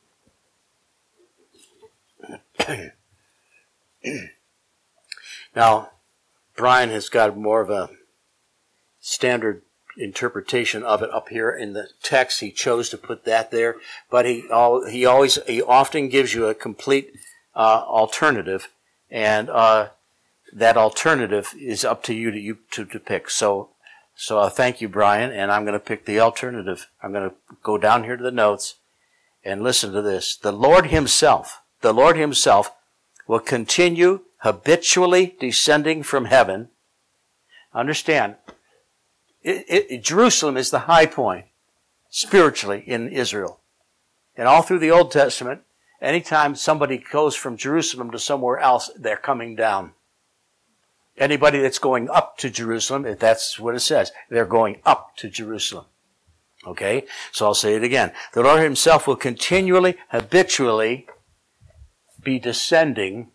Now, Brian has got more of a standard interpretation of it up here in the text. He chose to put that there, but he all, he always he often gives you a complete uh, alternative, and uh, that alternative is up to you to you to, to pick. So, so uh, thank you, Brian, and I'm going to pick the alternative. I'm going to go down here to the notes and listen to this. The Lord Himself, the Lord Himself, will continue habitually descending from heaven. Understand. It, it, Jerusalem is the high point spiritually in Israel. And all through the Old Testament, anytime somebody goes from Jerusalem to somewhere else, they're coming down. Anybody that's going up to Jerusalem, if that's what it says, they're going up to Jerusalem. Okay? So I'll say it again. The Lord Himself will continually, habitually be descending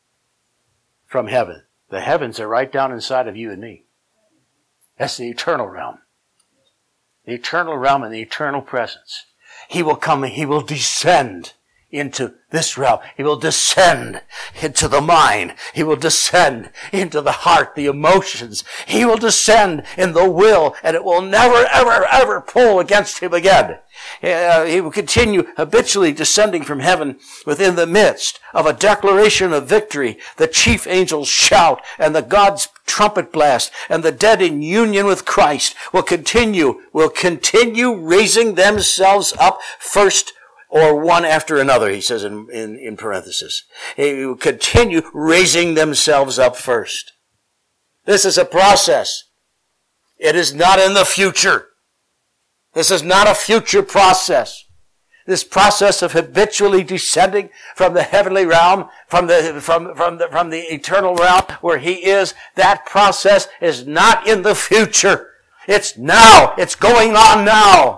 from heaven. The heavens are right down inside of you and me. That's the eternal realm. The eternal realm and the eternal presence. He will come and He will descend into this realm. He will descend into the mind. He will descend into the heart, the emotions. He will descend in the will, and it will never, ever, ever pull against Him again. Uh, he will continue habitually descending from heaven within the midst of a declaration of victory. The chief angels shout, and the God's trumpet blast, and the dead in union with Christ will continue, will continue raising themselves up first, or one after another, he says in, in, in parenthesis. He will continue raising themselves up first. This is a process. It is not in the future. This is not a future process. This process of habitually descending from the heavenly realm, from the, from, from the, from the eternal realm where He is, that process is not in the future. It's now. It's going on now.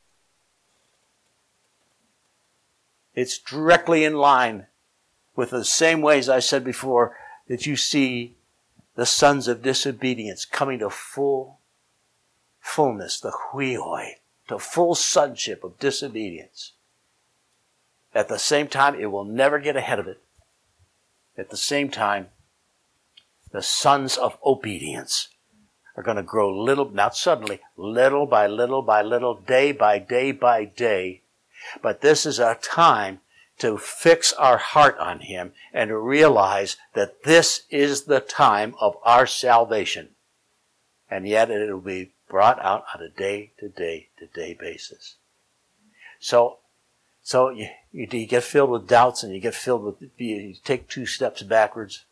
It's directly in line with the same ways I said before that you see the sons of disobedience coming to full fullness, the huioi, to full sonship of disobedience. At the same time, it will never get ahead of it. At the same time, the sons of obedience are going to grow little, not suddenly, little by little by little, day by day by day. But this is a time to fix our heart on Him and to realize that this is the time of our salvation. And yet it will be brought out on a day-to-day-to-day basis. So, so you, you, you get filled with doubts and you get filled with, you, you take two steps backwards.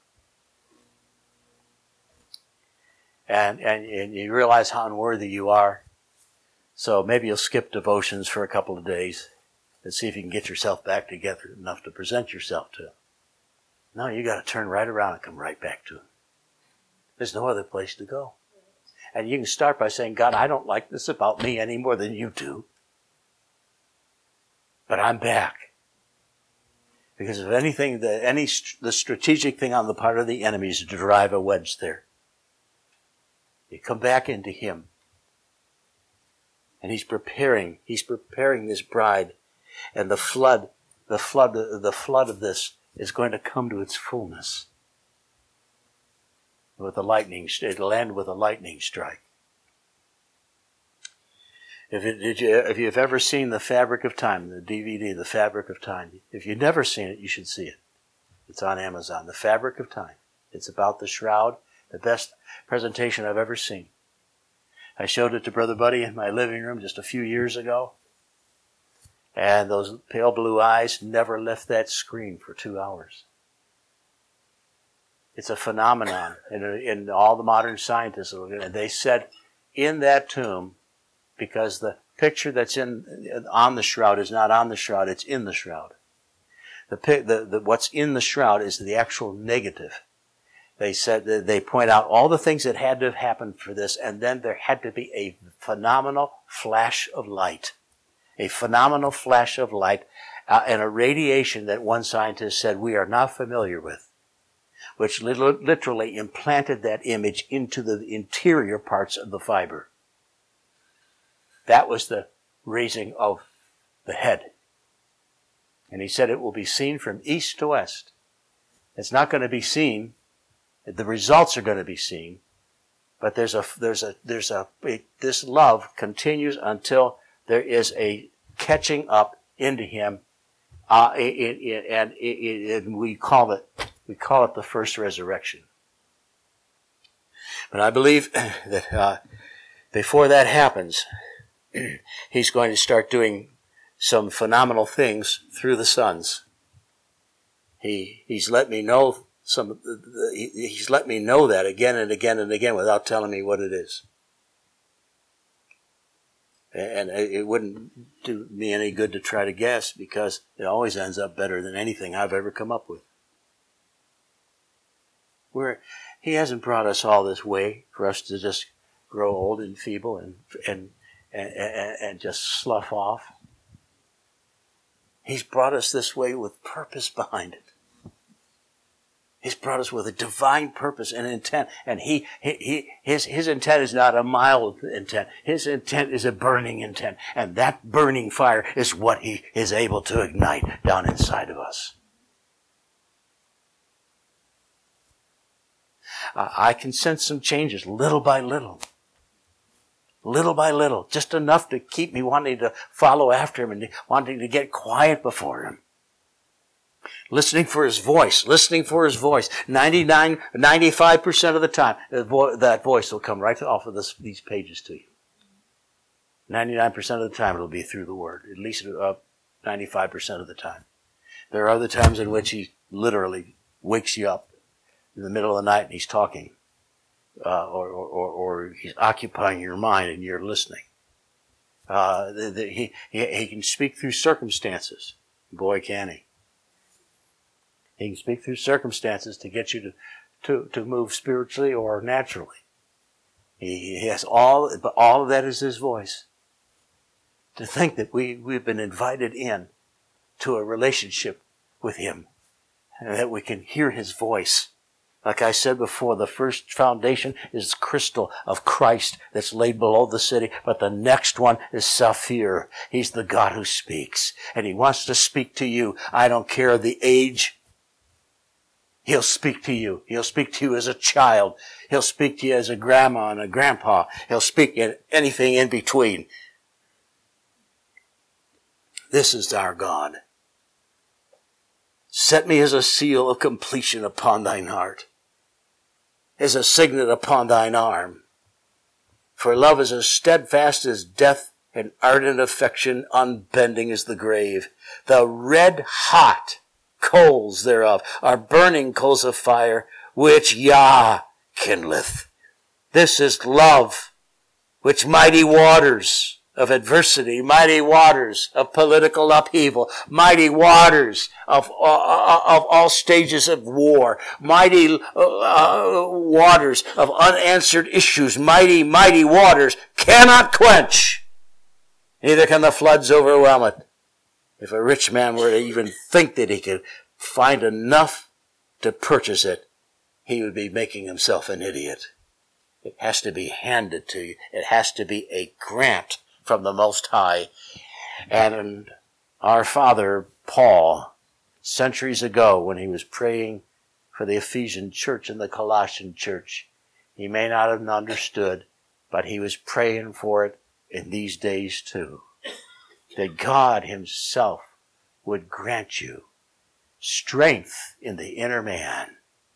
And, and, and you realize how unworthy you are. So maybe you'll skip devotions for a couple of days and see if you can get yourself back together enough to present yourself to Him. No, you got to turn right around and come right back to Him. There's no other place to go. And you can start by saying, God, I don't like this about me any more than you do. But I'm back. Because if anything, the, any, the strategic thing on the part of the enemy is to drive a wedge there. You come back into Him. And He's preparing, He's preparing this bride. And the flood, the flood, the flood of this is going to come to its fullness. With a lightning, it'll end with a lightning strike. If, it, did you, if you've ever seen The Fabric of Time, the D V D, The Fabric of Time, if you've never seen it, you should see it. It's on Amazon. The Fabric of Time. It's about the shroud, the best presentation I've ever seen. I showed it to Brother Buddy in my living room just a few years ago. And those pale blue eyes never left that screen for two hours. It's a phenomenon. And, and all the modern scientists, and they said in that tomb, because the picture that's in on the shroud is not on the shroud, it's in the shroud. The, the, the what's in the shroud is the actual negative. They said that they point out all the things that had to have happened for this, and then there had to be a phenomenal flash of light. A phenomenal flash of light uh, and a radiation that one scientist said we are not familiar with, which literally implanted that image into the interior parts of the fiber. That was the raising of the head. And he said it will be seen from east to west. It's not going to be seen. The results are going to be seen. But there's a, there's a, there's a, it, this love continues until there is a catching up into him. Uh, it, it, and it, it, it, we call it, we call it the first resurrection. But I believe that, uh, before that happens, he's going to start doing some phenomenal things through the sons. He, he's let me know some, he's let me know that again and again and again without telling me what it is. And it wouldn't do me any good to try to guess, because it always ends up better than anything I've ever come up with. Where he hasn't brought us all this way for us to just grow old and feeble and and and, and, and just slough off. He's brought us this way with purpose behind it. He's brought us with a divine purpose and intent. And he, he, he, his, his intent is not a mild intent. His intent is a burning intent. And that burning fire is what he is able to ignite down inside of us. Uh, I can sense some changes little by little. Little by little. Just enough to keep me wanting to follow after him and wanting to get quiet before him. Listening for his voice, listening for his voice. ninety-nine, ninety-five percent of the time, that voice will come right off of this, these pages to you. ninety-nine percent of the time, it'll be through the Word. At least uh, ninety-five percent of the time. There are other times in which he literally wakes you up in the middle of the night and he's talking. Uh, or, or, or he's occupying your mind and you're listening. Uh, the, the, he, he, he can speak through circumstances. Boy, can he. He can speak through circumstances to get you to, to, to move spiritually or naturally. He, he has all, but all of that is his voice. To think that we, we've been invited in to a relationship with him and that we can hear his voice. Like I said before, the first foundation is crystal of Christ that's laid below the city, but the next one is sapphire. He's the God who speaks, and he wants to speak to you. I don't care the age. He'll speak to you. He'll speak to you as a child. He'll speak to you as a grandma and a grandpa. He'll speak in anything in between. This is our God. Set me as a seal of completion upon thine heart, as a signet upon thine arm. For love is as steadfast as death, and ardent affection unbending as the grave. The red hot coals thereof are burning coals of fire, which Yah kindleth. This is love, which mighty waters of adversity, mighty waters of political upheaval, mighty waters of, uh, of all stages of war, mighty uh, waters of unanswered issues, mighty, mighty waters cannot quench. Neither can the floods overwhelm it. If a rich man were to even think that he could find enough to purchase it, he would be making himself an idiot. It has to be handed to you. It has to be a grant from the Most High. And our father, Paul, centuries ago when he was praying for the Ephesian church and the Colossian church, he may not have understood, but he was praying for it in these days too. That God himself would grant you strength in the inner man.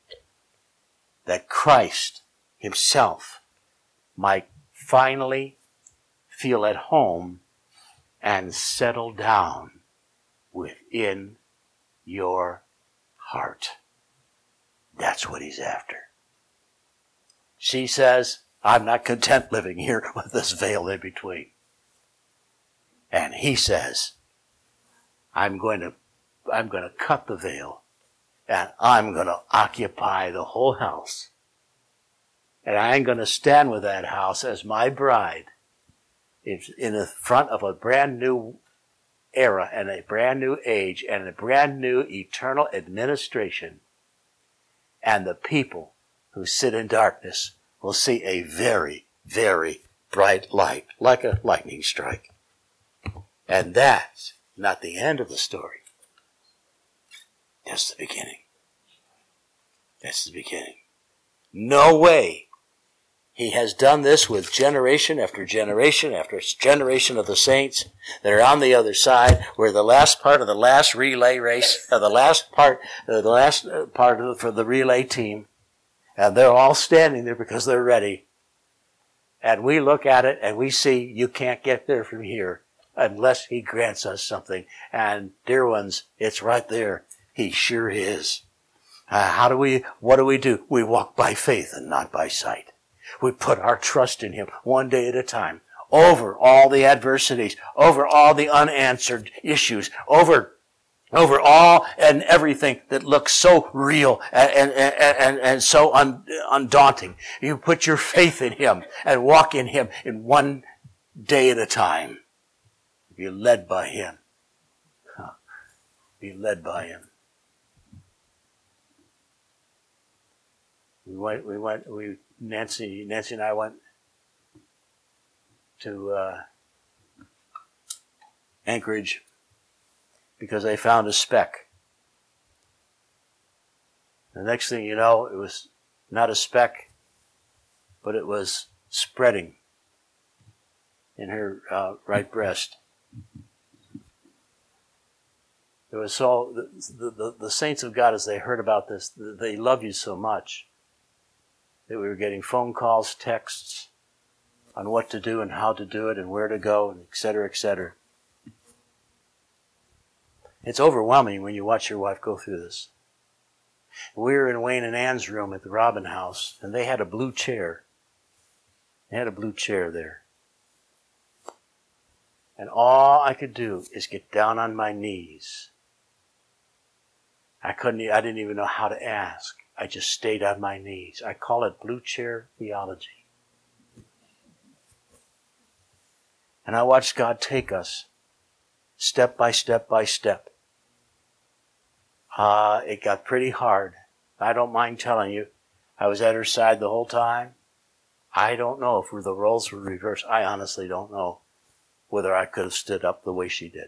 That Christ himself might finally feel at home and settle down within your heart. That's what he's after. She says, I'm not content living here with this veil in between. And he says, I'm going to, I'm going to cut the veil and I'm going to occupy the whole house. And I'm going to stand with that house as my bride in the front of a brand new era and a brand new age and a brand new eternal administration. And the people who sit in darkness will see a very, very bright light, like a lightning strike. And that's not the end of the story. That's the beginning. That's the beginning. No way. He has done this with generation after generation after generation of the saints that are on the other side. We're the last part of the last relay race, or the last part, uh, the last part of the, for the relay team, and they're all standing there because they're ready. And we look at it and we see you can't get there from here unless He grants us something. And dear ones, it's right there. He sure is. Uh, how do we? What do we do? We walk by faith and not by sight. We put our trust in Him one day at a time, over all the adversities, over all the unanswered issues, over, over all and everything that looks so real and, and, and, and so un, undaunting. You put your faith in Him and walk in Him in one day at a time. Be led by Him. Be led by Him. We went, we went, we, Nancy, Nancy and I went to uh, Anchorage because they found a speck. The next thing you know, it was not a speck, but it was spreading in her uh, right breast. It was so, the, the, the saints of God, as they heard about this, they love you so much that we were getting phone calls, texts on what to do and how to do it and where to go, and et cetera, et cetera. It's overwhelming when you watch your wife go through this. We were in Wayne and Ann's room at the Robin House, and they had a blue chair. They had a blue chair there. And all I could do is get down on my knees. I couldn't, I didn't even know how to ask. I just stayed on my knees. I call it blue chair theology. And I watched God take us step by step by step. Uh, it got pretty hard. I don't mind telling you, I was at her side the whole time. I don't know if the roles were reversed. I honestly don't know whether I could have stood up the way she did.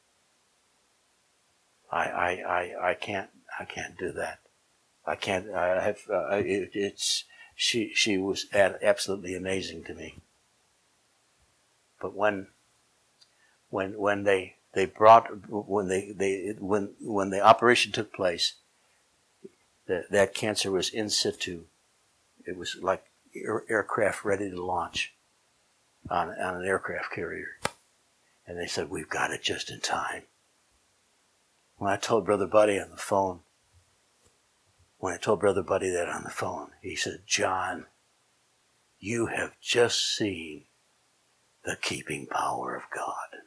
I, I, I, I can't, I can't do that. I can't, I have, uh, it, it's, she, she was absolutely amazing to me. But when, when, when they, they brought, when they, they, when, when the operation took place, the, that cancer was in situ. It was like air, aircraft ready to launch on, on an aircraft carrier. And they said, we've got it just in time. When I told Brother Buddy on the phone, When I told Brother Buddy that on the phone, he said, John, you have just seen the keeping power of God.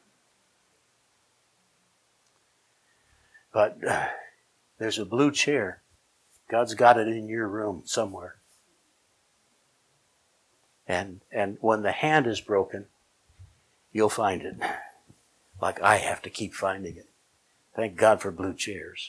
But uh, there's a blue chair. God's got it in your room somewhere. And and when the hand is broken, you'll find it. Like I have to keep finding it. Thank God for blue chairs.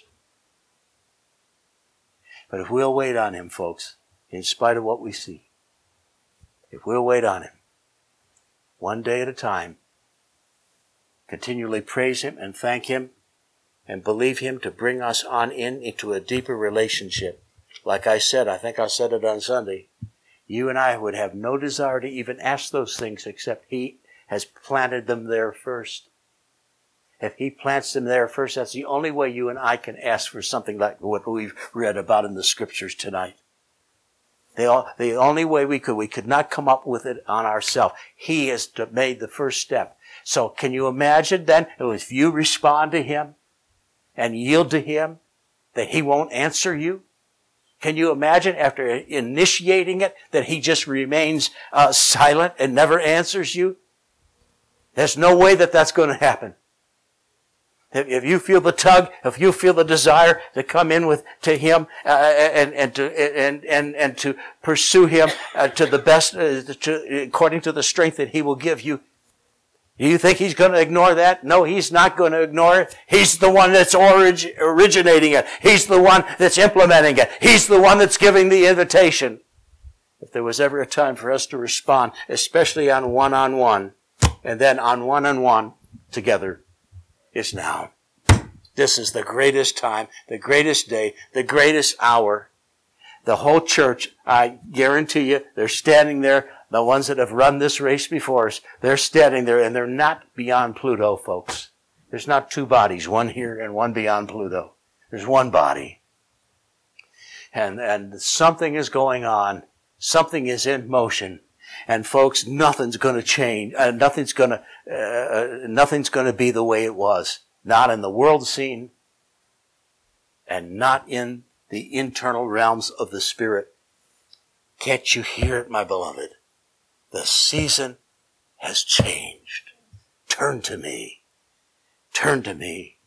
But if we'll wait on Him, folks, in spite of what we see, if we'll wait on Him, one day at a time, continually praise Him and thank Him and believe Him to bring us on in into a deeper relationship. Like I said, I think I said it on Sunday, you and I would have no desire to even ask those things except He has planted them there first. If He plants them there first, that's the only way you and I can ask for something like what we've read about in the Scriptures tonight. The, the only way we could, we could not come up with it on ourselves. He has made the first step. So can you imagine then, if you respond to Him and yield to Him, that He won't answer you? Can you imagine after initiating it that He just remains uh, silent and never answers you? There's no way that that's going to happen. If you feel the tug, if you feel the desire to come in with to Him uh, and and to and and and to pursue Him uh, to the best, uh, to, according to the strength that He will give you, do you think He's going to ignore that? No, He's not going to ignore it. He's the one that's orig- originating it. He's the one that's implementing it. He's the one that's giving the invitation. If there was ever a time for us to respond, especially on one-on-one, and then on one-on-one, together is now. This is the greatest time, the greatest day, the greatest hour. The whole church, I guarantee you, they're standing there. The ones that have run this race before us, they're standing there, and they're not beyond Pluto, folks. There's not two bodies, one here and one beyond Pluto. There's one body. And, and something is going on. Something is in motion. And folks, nothing's going to change. Uh, nothing's going to, uh, nothing's going to be the way it was. Not in the world scene, and not in the internal realms of the Spirit. Can't you hear it, my beloved? The season has changed. Turn to me. Turn to me.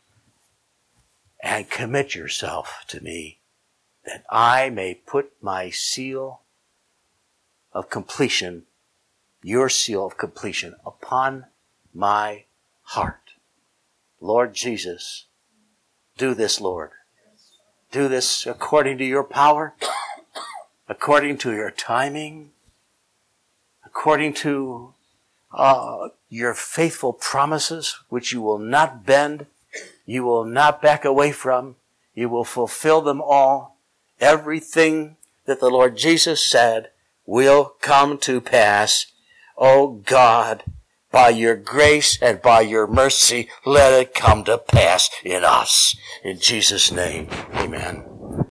And commit yourself to me, that I may put my seal of completion, your seal of completion, upon my heart. Lord Jesus, do this, Lord. Do this according to your power, according to your timing, according to uh, your faithful promises, which you will not bend, you will not back away from, you will fulfill them all. Everything that the Lord Jesus said will come to pass. Oh God, by your grace and by your mercy, let it come to pass in us. In Jesus' name, amen.